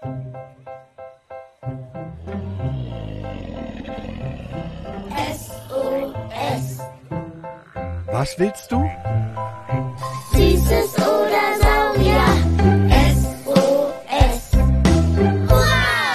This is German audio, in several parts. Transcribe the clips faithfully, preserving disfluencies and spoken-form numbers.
S O S. Was willst du? Süßes oder Saurier. S O S. Hurra!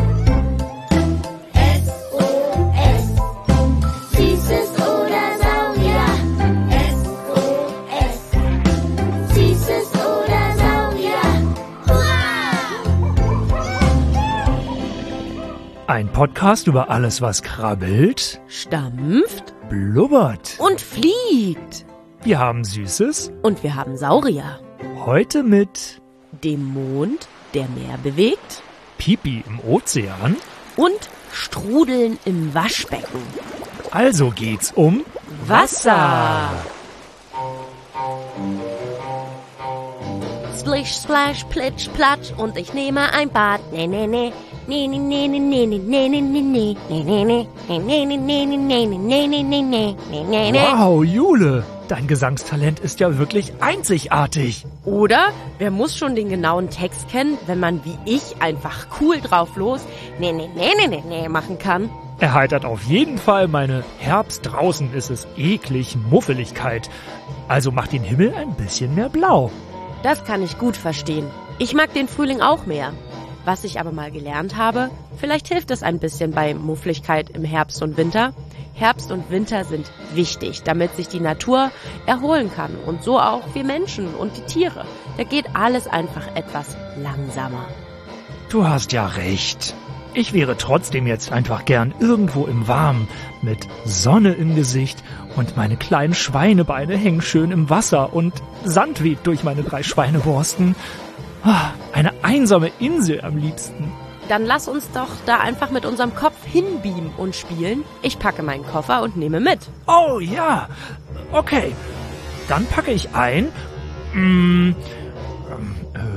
S O S. Süßes oder Saurier. S O S. Süßes oder Saurier. Hurra! Ein Podcast über alles, was krabbelt, Stampft blubbert. und fliegt. Wir haben Süßes, Und wir haben Saurier. heute mit Dem Mond, der Meer bewegt. Pipi im Ozean. Und Strudeln im Waschbecken. Also geht's um Wasser. Splish, splash, plitsch, platsch und ich nehme ein Bad. Nee, nee, nee. Nee, nee, nee, nee, nee, nee, nee, nee, nee. Nee, nee, nee. Nee, nee, nee, nee, nee, nee, nee, nee, nee, nee. Nee, nee, nee. Wow, Jule, dein Gesangstalent ist ja wirklich einzigartig. Oder wer muss schon den genauen Text kennen, wenn man wie ich einfach cool drauf los nee, nee, nee, nee, nee, nee machen kann? Erheitert auf jeden Fall meine Herbst draußen ist es eklig Muffeligkeit. Also macht den Himmel ein bisschen mehr blau. Das kann ich gut verstehen. Ich mag den Frühling auch mehr. Was ich aber mal gelernt habe, vielleicht hilft es ein bisschen bei Muffligkeit im Herbst und Winter. Herbst und Winter sind wichtig, damit sich die Natur erholen kann und so auch wir Menschen und die Tiere. Da geht alles einfach etwas langsamer. Du hast ja recht. Ich wäre trotzdem jetzt einfach gern irgendwo im Warmen, mit Sonne im Gesicht und meine kleinen Schweinebeine hängen schön im Wasser und Sand weht durch meine drei Schweineborsten. Ah, eine einsame Insel am liebsten. Dann lass uns doch da einfach mit unserem Kopf hinbeamen und spielen. Ich packe meinen Koffer und nehme mit. Oh ja, okay. Dann packe ich ein. Mm, ähm,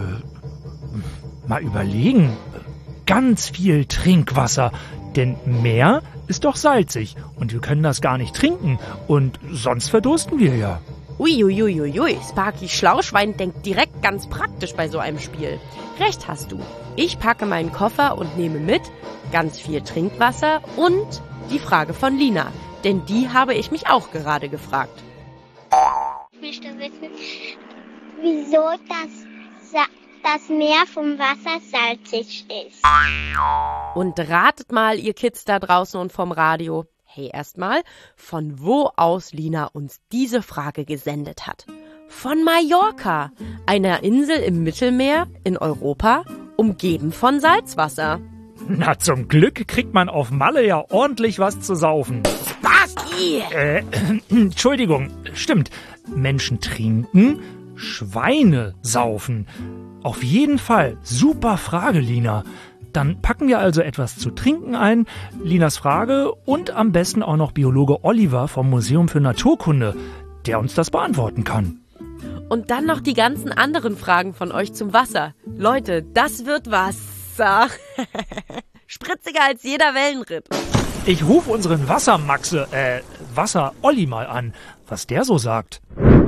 äh, mal überlegen. Ganz viel Trinkwasser, denn Meer ist doch salzig und wir können das gar nicht trinken und sonst verdursten wir ja. Uiuiuiui, Sparky Schlauschwein denkt direkt ganz praktisch bei so einem Spiel. Recht hast du. Ich packe meinen Koffer und nehme mit ganz viel Trinkwasser und die Frage von Lina, denn die habe ich mich auch gerade gefragt. Ich möchte wissen, wieso das, Sa- das Meer vom Wasser salzig ist. Und ratet mal, ihr Kids da draußen und vom Radio. Hey, erstmal, von wo aus Lina uns diese Frage gesendet hat. Von Mallorca, einer Insel im Mittelmeer in Europa, umgeben von Salzwasser. Na, zum Glück kriegt man auf Malle ja ordentlich was zu saufen. Was? Äh, Entschuldigung, stimmt. Menschen trinken, Schweine saufen. Auf jeden Fall. Super Frage, Lina. Dann packen wir also etwas zu trinken ein, Linas Frage und am besten auch noch Biologe Oliver vom Museum für Naturkunde, der uns das beantworten kann. Und dann noch die ganzen anderen Fragen von euch zum Wasser. Leute, das wird Wasser. Spritziger als jeder Wellenritt. Ich rufe unseren Wassermaxe, äh, Wasser-Olli mal an, was der so sagt.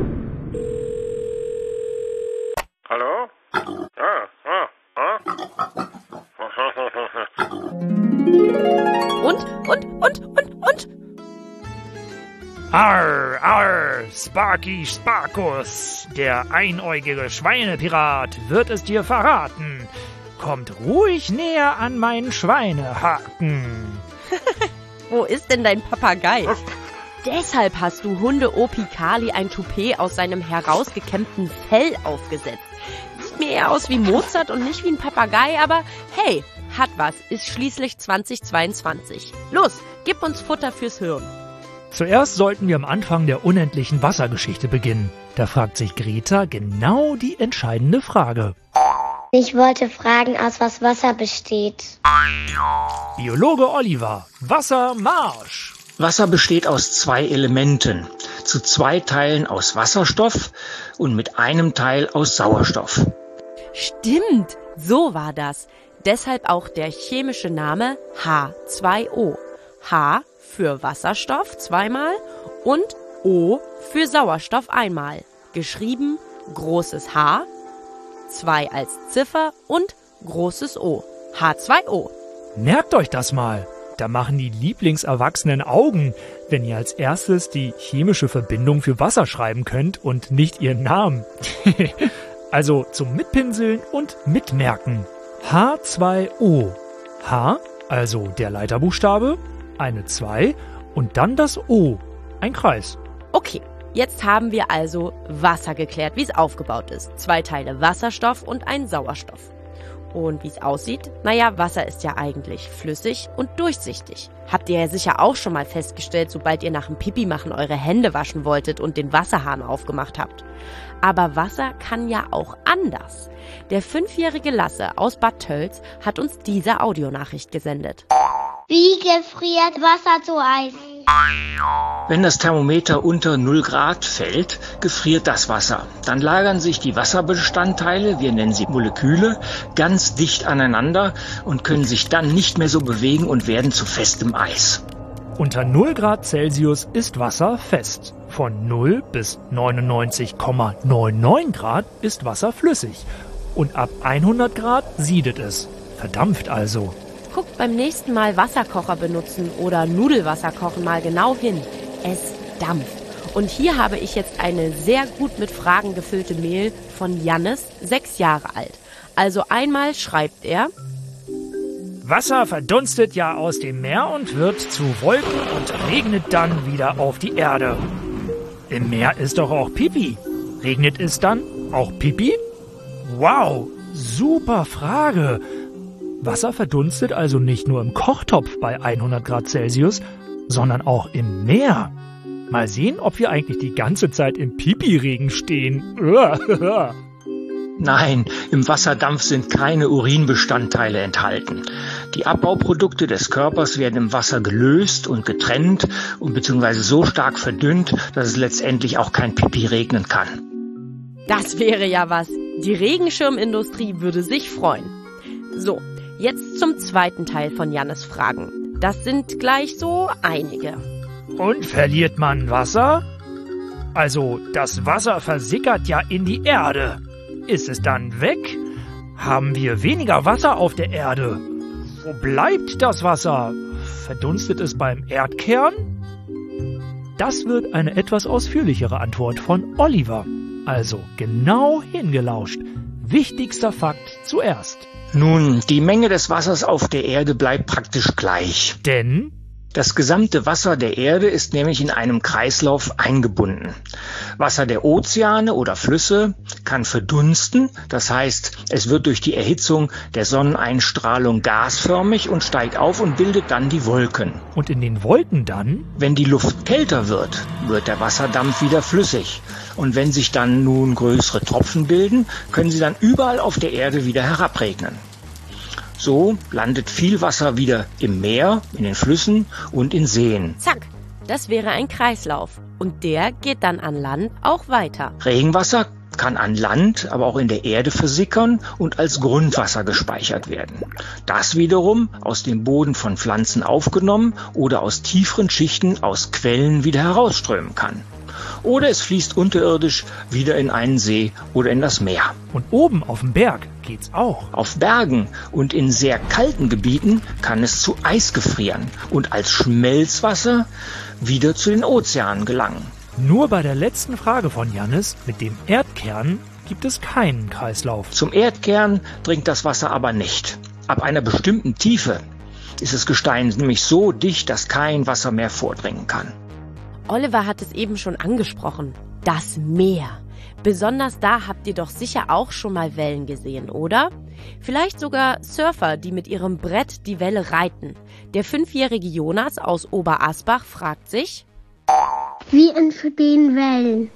Hallo? Ah, ah, ah. Und, und, und, und, und? Arr, arr, Sparky Sparkus, der einäugige Schweinepirat, wird es dir verraten. Kommt ruhig näher an meinen Schweinehaken. Wo ist denn dein Papagei? Deshalb hast du Hunde Opi Kali ein Toupet aus seinem herausgekämmten Fell aufgesetzt. Sieht mir eher aus wie Mozart und nicht wie ein Papagei, aber hey, hat was, ist schließlich zweitausendzweiundzwanzig. Los, gib uns Futter fürs Hirn. Zuerst sollten wir am Anfang der unendlichen Wassergeschichte beginnen. Da fragt sich Greta genau die entscheidende Frage. Ich wollte fragen, aus was Wasser besteht. Biologe Oliver, Wassermarsch! Wasser besteht aus zwei Elementen, zu zwei Teilen aus Wasserstoff und mit einem Teil aus Sauerstoff. Stimmt, so war das. Deshalb auch der chemische Name H zwei O. H für Wasserstoff zweimal und O für Sauerstoff einmal. Geschrieben großes H, zwei als Ziffer und großes O, H zwei O. Merkt euch das mal. Da machen die Lieblingserwachsenen Augen, wenn ihr als erstes die chemische Verbindung für Wasser schreiben könnt und nicht ihren Namen. Also zum Mitpinseln und Mitmerken. H zwei O. H, also der Leiterbuchstabe, eine zwei und dann das O, ein Kreis. Okay, jetzt haben wir also Wasser geklärt, wie es aufgebaut ist. Zwei Teile Wasserstoff und ein Sauerstoff. Und wie es aussieht? Naja, Wasser ist ja eigentlich flüssig und durchsichtig. Habt ihr ja sicher auch schon mal festgestellt, sobald ihr nach dem Pipi machen eure Hände waschen wolltet und den Wasserhahn aufgemacht habt. Aber Wasser kann ja auch anders. Der fünfjährige Lasse aus Bad Tölz hat uns diese Audionachricht gesendet. Wie gefriert Wasser zu Eis? Wenn das Thermometer unter null Grad fällt, gefriert das Wasser. Dann lagern sich die Wasserbestandteile, wir nennen sie Moleküle, ganz dicht aneinander und können sich dann nicht mehr so bewegen und werden zu festem Eis. Unter null Grad Celsius ist Wasser fest. Von null bis neunundneunzig Komma neunundneunzig Grad ist Wasser flüssig. Und ab hundert Grad siedet es. Verdampft also. Guckt beim nächsten Mal Wasserkocher benutzen oder Nudelwasser kochen mal genau hin. Es dampft. Und hier habe ich jetzt eine sehr gut mit Fragen gefüllte Mail von Jannis, sechs Jahre alt. Also einmal schreibt er: Wasser verdunstet ja aus dem Meer und wird zu Wolken und regnet dann wieder auf die Erde. Im Meer ist doch auch Pipi. Regnet es dann auch Pipi? Wow, super Frage. Wasser verdunstet also nicht nur im Kochtopf bei hundert Grad Celsius, sondern auch im Meer. Mal sehen, ob wir eigentlich die ganze Zeit im Pipi-Regen stehen. Nein, im Wasserdampf sind keine Urinbestandteile enthalten. Die Abbauprodukte des Körpers werden im Wasser gelöst und getrennt und beziehungsweise so stark verdünnt, dass es letztendlich auch kein Pipi regnen kann. Das wäre ja was. Die Regenschirmindustrie würde sich freuen. So, jetzt zum zweiten Teil von Jannes Fragen. Das sind gleich so einige. Und verliert man Wasser? Also, das Wasser versickert ja in die Erde. Ist es dann weg? Haben wir weniger Wasser auf der Erde? Wo bleibt das Wasser? Verdunstet es beim Erdkern? Das wird eine etwas ausführlichere Antwort von Oliver. Also genau hingelauscht. Wichtigster Fakt zuerst. Nun, die Menge des Wassers auf der Erde bleibt praktisch gleich. Denn das gesamte Wasser der Erde ist nämlich in einem Kreislauf eingebunden. Wasser der Ozeane oder Flüsse kann verdunsten, das heißt, es wird durch die Erhitzung der Sonneneinstrahlung gasförmig und steigt auf und bildet dann die Wolken. Und in den Wolken dann? Wenn die Luft kälter wird, wird der Wasserdampf wieder flüssig. Und wenn sich dann nun größere Tropfen bilden, können sie dann überall auf der Erde wieder herabregnen. So landet viel Wasser wieder im Meer, in den Flüssen und in Seen. Zack, das wäre ein Kreislauf. Und der geht dann an Land auch weiter. Regenwasser kann an Land, aber auch in der Erde versickern und als Grundwasser gespeichert werden. Das wiederum aus dem Boden von Pflanzen aufgenommen oder aus tieferen Schichten aus Quellen wieder herausströmen kann. Oder es fließt unterirdisch wieder in einen See oder in das Meer. Und oben auf dem Berg geht's auch. Auf Bergen und in sehr kalten Gebieten kann es zu Eis gefrieren und als Schmelzwasser wieder zu den Ozeanen gelangen. Nur bei der letzten Frage von Jannis mit dem Erdkern gibt es keinen Kreislauf. Zum Erdkern dringt das Wasser aber nicht. Ab einer bestimmten Tiefe ist das Gestein nämlich so dicht, dass kein Wasser mehr vordringen kann. Oliver hat es eben schon angesprochen. Das Meer. Besonders da habt ihr doch sicher auch schon mal Wellen gesehen, oder? Vielleicht sogar Surfer, die mit ihrem Brett die Welle reiten. Der fünfjährige Jonas aus Oberasbach fragt sich: Wie entstehen Wellen?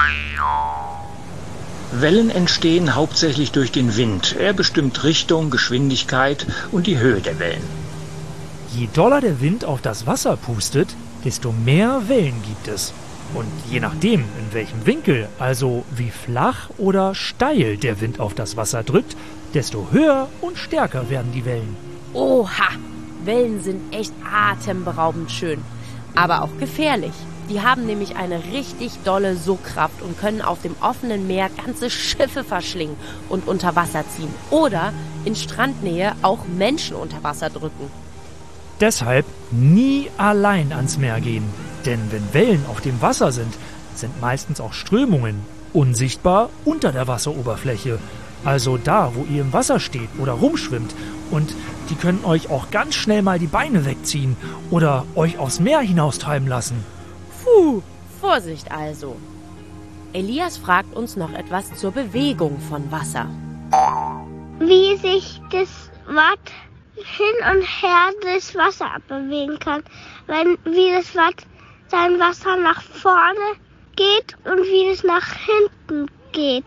Wellen entstehen hauptsächlich durch den Wind. Er bestimmt Richtung, Geschwindigkeit und die Höhe der Wellen. Je doller der Wind auf das Wasser pustet, desto mehr Wellen gibt es. Und je nachdem, in welchem Winkel, also wie flach oder steil der Wind auf das Wasser drückt, desto höher und stärker werden die Wellen. Oha, Wellen sind echt atemberaubend schön, aber auch gefährlich. Die haben nämlich eine richtig dolle Sogkraft und können auf dem offenen Meer ganze Schiffe verschlingen und unter Wasser ziehen. Oder in Strandnähe auch Menschen unter Wasser drücken. Deshalb nie allein ans Meer gehen. Denn wenn Wellen auf dem Wasser sind, sind meistens auch Strömungen unsichtbar unter der Wasseroberfläche. Also da, wo ihr im Wasser steht oder rumschwimmt. Und die können euch auch ganz schnell mal die Beine wegziehen oder euch aufs Meer hinaustreiben lassen. Puh, Vorsicht also. Elias fragt uns noch etwas zur Bewegung von Wasser. Wie sich das Watt hin und her durchs Wasser bewegen kann. Wenn, wie das Watt sein Wasser nach vorne geht und wie es nach hinten geht.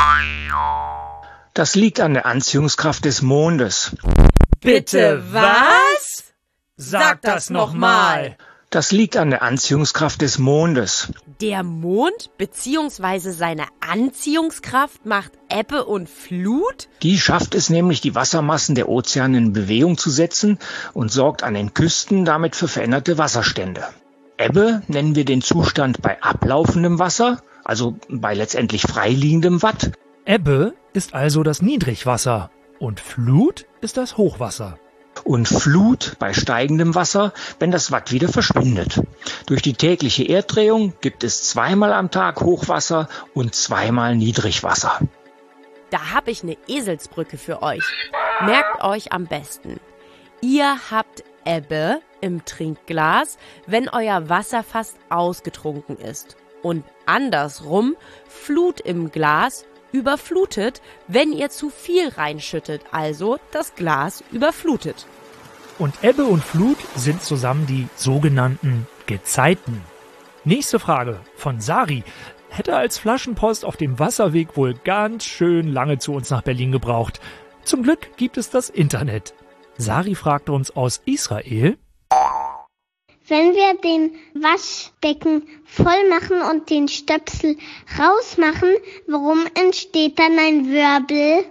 Das liegt an der Anziehungskraft des Mondes. Bitte was? Sag das nochmal. Das liegt an der Anziehungskraft des Mondes. Der Mond bzw. seine Anziehungskraft macht Ebbe und Flut? Die schafft es nämlich, die Wassermassen der Ozeane in Bewegung zu setzen und sorgt an den Küsten damit für veränderte Wasserstände. Ebbe nennen wir den Zustand bei ablaufendem Wasser, also bei letztendlich freiliegendem Watt. Ebbe ist also das Niedrigwasser und Flut ist das Hochwasser. Und Flut bei steigendem Wasser, wenn das Watt wieder verschwindet. Durch die tägliche Erddrehung gibt es zweimal am Tag Hochwasser und zweimal Niedrigwasser. Da habe ich eine Eselsbrücke für euch. Merkt euch am besten. Ihr habt Ebbe im Trinkglas, wenn euer Wasser fast ausgetrunken ist. Und andersrum Flut im Glas überflutet, wenn ihr zu viel reinschüttet, also das Glas überflutet. Und Ebbe und Flut sind zusammen die sogenannten Gezeiten. Nächste Frage von Sari. Hätte als Flaschenpost auf dem Wasserweg wohl ganz schön lange zu uns nach Berlin gebraucht. Zum Glück gibt es das Internet. Sari fragt uns aus Israel. Wenn wir den Waschbecken voll machen und den Stöpsel rausmachen, warum entsteht dann ein Wirbel?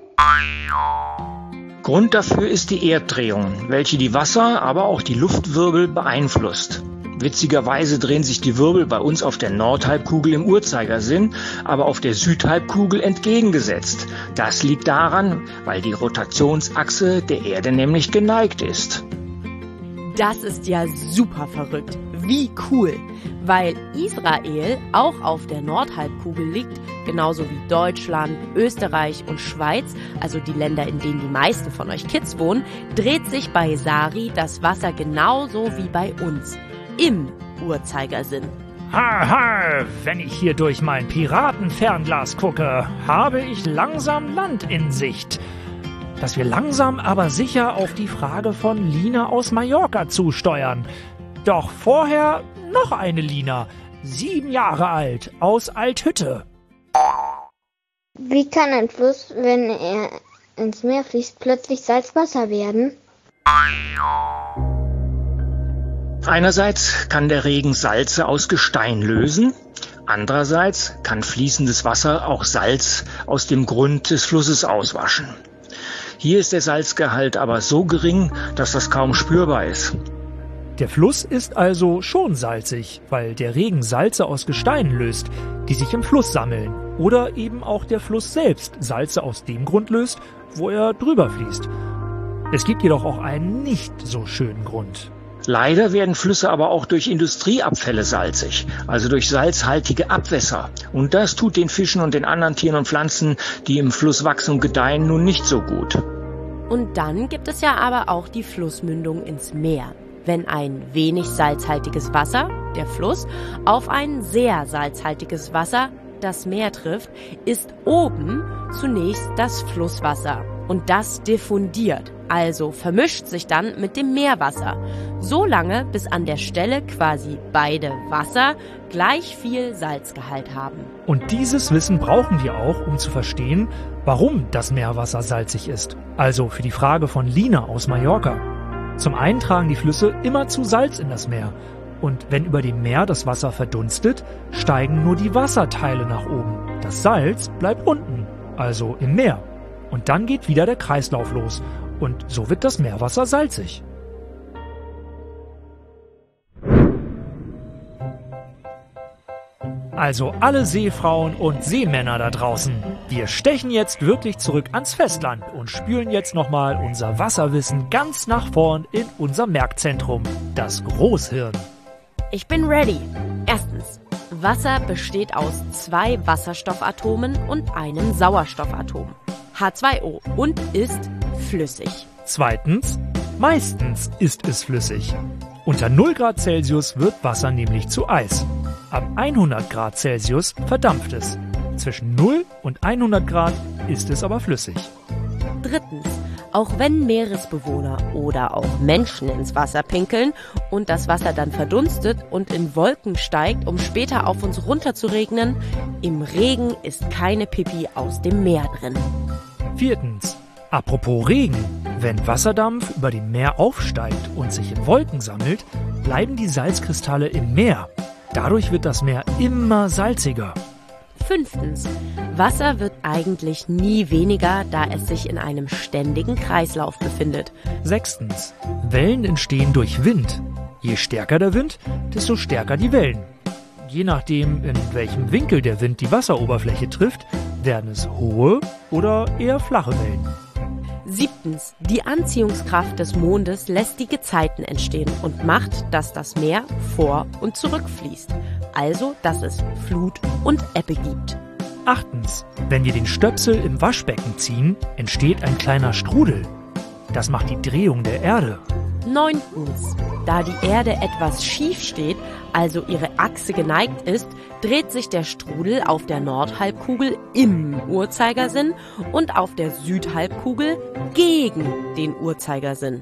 Grund dafür ist die Erddrehung, welche die Wasser-, aber auch die Luftwirbel beeinflusst. Witzigerweise drehen sich die Wirbel bei uns auf der Nordhalbkugel im Uhrzeigersinn, aber auf der Südhalbkugel entgegengesetzt. Das liegt daran, weil die Rotationsachse der Erde nämlich geneigt ist. Das ist ja super verrückt. Wie cool. Weil Israel auch auf der Nordhalbkugel liegt, genauso wie Deutschland, Österreich und Schweiz, also die Länder, in denen die meisten von euch Kids wohnen, dreht sich bei Sari das Wasser genauso wie bei uns. Im Uhrzeigersinn. Haha, wenn ich hier durch mein Piratenfernglas gucke, habe ich langsam Land in Sicht. Dass wir langsam aber sicher auf die Frage von Lina aus Mallorca zusteuern. Doch vorher noch eine Lina, sieben Jahre alt, aus Althütte. Wie kann ein Fluss, wenn er ins Meer fließt, plötzlich Salzwasser werden? Einerseits kann der Regen Salze aus Gestein lösen, andererseits kann fließendes Wasser auch Salz aus dem Grund des Flusses auswaschen. Hier ist der Salzgehalt aber so gering, dass das kaum spürbar ist. Der Fluss ist also schon salzig, weil der Regen Salze aus Gestein löst, die sich im Fluss sammeln. Oder eben auch der Fluss selbst Salze aus dem Grund löst, wo er drüber fließt. Es gibt jedoch auch einen nicht so schönen Grund. Leider werden Flüsse aber auch durch Industrieabfälle salzig, also durch salzhaltige Abwässer. Und das tut den Fischen und den anderen Tieren und Pflanzen, die im Fluss wachsen und gedeihen, nun nicht so gut. Und dann gibt es ja aber auch die Flussmündung ins Meer. Wenn ein wenig salzhaltiges Wasser, der Fluss, auf ein sehr salzhaltiges Wasser, das Meer trifft, ist oben zunächst das Flusswasser. Und das diffundiert, also vermischt sich dann mit dem Meerwasser. So lange, bis an der Stelle quasi beide Wasser gleich viel Salzgehalt haben. Und dieses Wissen brauchen wir auch, um zu verstehen, warum das Meerwasser salzig ist. Also für die Frage von Lina aus Mallorca. Zum einen tragen die Flüsse immerzu Salz in das Meer. Und wenn über dem Meer das Wasser verdunstet, steigen nur die Wasserteile nach oben. Das Salz bleibt unten, also im Meer. Und dann geht wieder der Kreislauf los. Und so wird das Meerwasser salzig. Also alle Seefrauen und Seemänner da draußen, wir stechen jetzt wirklich zurück ans Festland und spülen jetzt nochmal unser Wasserwissen ganz nach vorn in unser Merkzentrum, das Großhirn. Ich bin ready. Erstens. Wasser besteht aus zwei Wasserstoffatomen und einem Sauerstoffatom. H zwei O und ist flüssig. Zweitens, meistens ist es flüssig. Unter null Grad Celsius wird Wasser nämlich zu Eis. Ab hundert Grad Celsius verdampft es. Zwischen null und hundert Grad ist es aber flüssig. Drittens. Auch wenn Meeresbewohner oder auch Menschen ins Wasser pinkeln und das Wasser dann verdunstet und in Wolken steigt, um später auf uns runter zu regnen, im Regen ist keine Pipi aus dem Meer drin. Viertens. Apropos Regen. Wenn Wasserdampf über dem Meer aufsteigt und sich in Wolken sammelt, bleiben die Salzkristalle im Meer. Dadurch wird das Meer immer salziger. Fünftens. Wasser wird eigentlich nie weniger, da es sich in einem ständigen Kreislauf befindet. Sechstens. Wellen entstehen durch Wind. Je stärker der Wind, desto stärker die Wellen. Je nachdem, in welchem Winkel der Wind die Wasseroberfläche trifft, werden es hohe oder eher flache Wellen. Siebtens. Die Anziehungskraft des Mondes lässt die Gezeiten entstehen und macht, dass das Meer vor- und zurückfließt. Also, dass es Flut und Ebbe gibt. Achtens. Wenn wir den Stöpsel im Waschbecken ziehen, entsteht ein kleiner Strudel. Das macht die Drehung der Erde. Neuntens. Da die Erde etwas schief steht, also ihre Achse geneigt ist, dreht sich der Strudel auf der Nordhalbkugel im Uhrzeigersinn und auf der Südhalbkugel gegen den Uhrzeigersinn.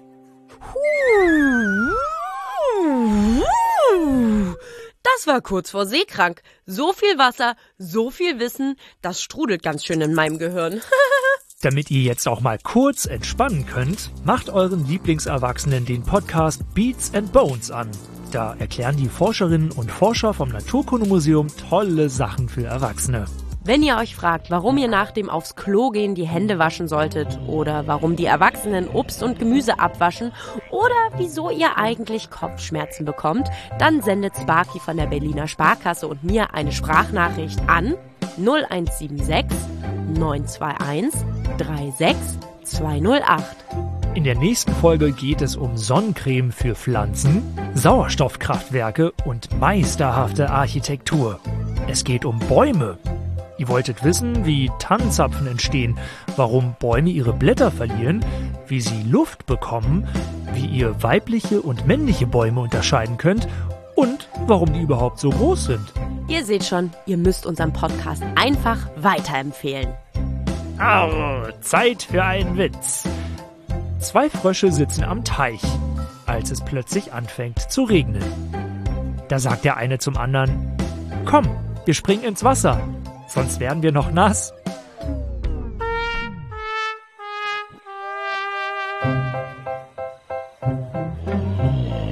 Das war kurz vor seekrank. So viel Wasser, so viel Wissen, das strudelt ganz schön in meinem Gehirn. Damit ihr jetzt auch mal kurz entspannen könnt, macht euren Lieblingserwachsenen den Podcast Beats and Bones an. Da erklären die Forscherinnen und Forscher vom Naturkundemuseum tolle Sachen für Erwachsene. Wenn ihr euch fragt, warum ihr nach dem aufs Klo gehen die Hände waschen solltet oder warum die Erwachsenen Obst und Gemüse abwaschen oder wieso ihr eigentlich Kopfschmerzen bekommt, dann sendet Sparky von der Berliner Sparkasse und mir eine Sprachnachricht an null eins sieben sechs neun zwei eins drei sechs zwei null acht. In der nächsten Folge geht es um Sonnencreme für Pflanzen, Sauerstoffkraftwerke und meisterhafte Architektur. Es geht um Bäume. Ihr wolltet wissen, wie Tannenzapfen entstehen, warum Bäume ihre Blätter verlieren, wie sie Luft bekommen, wie ihr weibliche und männliche Bäume unterscheiden könnt und warum die überhaupt so groß sind. Ihr seht schon, ihr müsst unseren Podcast einfach weiterempfehlen. Au, Zeit für einen Witz. Zwei Frösche sitzen am Teich, als es plötzlich anfängt zu regnen. Da sagt der eine zum anderen: Komm, wir springen ins Wasser, sonst werden wir noch nass.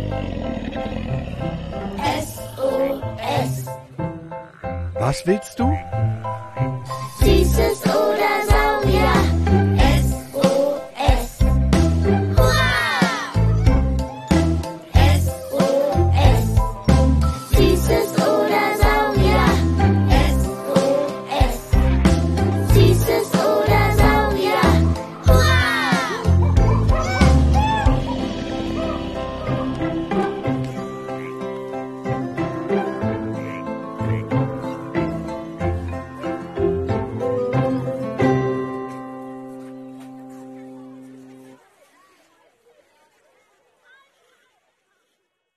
S O S. Was willst du?